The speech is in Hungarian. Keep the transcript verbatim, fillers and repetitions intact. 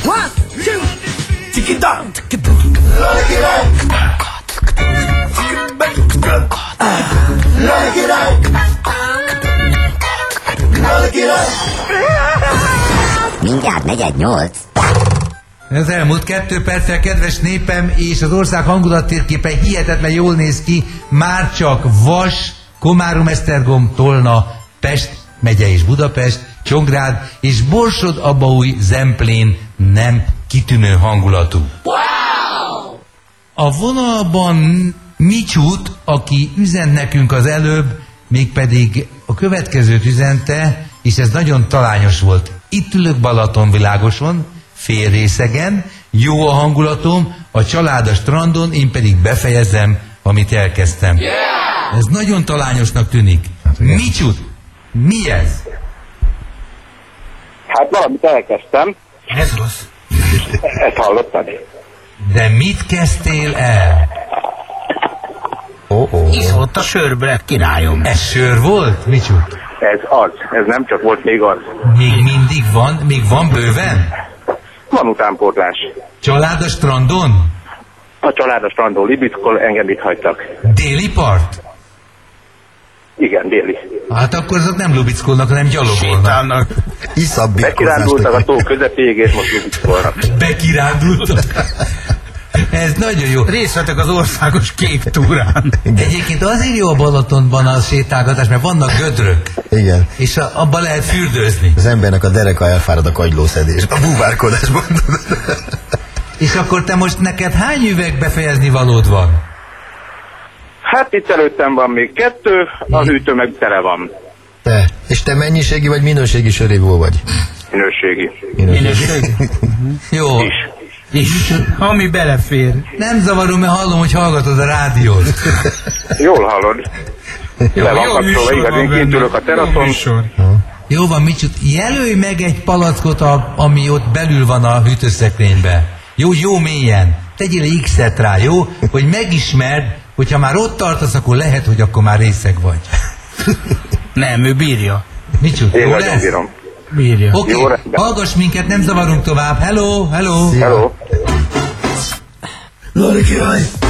One, two, tiki-dum, tiki-dum. Love it up. Love it up. Love it up. Mindjárt megy egy nyolc. Az elmúlt kettő perccel, kedves népem, és az ország hangulattérképe hihetetlen jól néz ki, már csak Vas, Komárom, Esztergom, Tolna, Pest megye és Budapest, Csongrád és Borsod-Abaúj, Zemplén nem kitűnő hangulatú. Wow! A vonalban Micsút, aki üzent nekünk az előbb, mégpedig a következőt üzente, és ez nagyon talányos volt. Itt ülök Balatonvilágoson, Félrészegen, jó a hangulatom, a család a strandon, én pedig befejezem, amit elkezdtem. Yeah! Ez nagyon talányosnak tűnik. Micsút, mi ez? Hát valamit elkezdtem. Ez rossz. Ezt hallottad? De mit kezdtél el? Oh, oh. Iszott a sörbre, királyom. Ez sör volt, Micsút? Ez az, ez nem csak volt, még az. Még mindig van, még van bőven? Van utánpótlás. Család a strandon? A család a strandon Libickol, engem itt hagytak. Déli part? Igen, déli. Hát akkor azok nem lubickolnak, hanem gyalogolnak. Bekirándultak a tó közepéig, és most lubickolnak. Bekirándultak? Ez nagyon jó. Részt vettek az országos kék túrán. Egyébként azért jó a Balatonban a sétálgatás, mert vannak gödrök. Igen. És a, abban lehet fürdőzni. Az embernek a dereka elfárad a kagylószedés, a búvárkodásban. És akkor te most neked hány üveg befejezni valód van? Hát itt előttem van még kettő, az hűtő meg tele van. Te. És te mennyiségi vagy minőségi sörívó vagy? Minőségi. Minőségi? Jó. Is. És, ami belefér. Nem zavarom, mert hallom, hogy hallgatod a rádiót. Jól hallod. Jó, Le van jó kapcsolva, igaz, én kint ülök a teraszon. Jó van, Micsut, jelölj meg egy palackot, a, ami ott belül van a hűtőszekrényben. Jó, jó mélyen. Tegyél X-et rá, jó? Hogy megismerd, hogyha már ott tartasz, akkor lehet, hogy akkor már részeg vagy. Nem, ő bírja. Micsut, Én jó nagyon lesz? bírom. Bírja. Oké, okay. Hallgass minket, nem zavarunk tovább. Hello, hello. Hello. Lori király.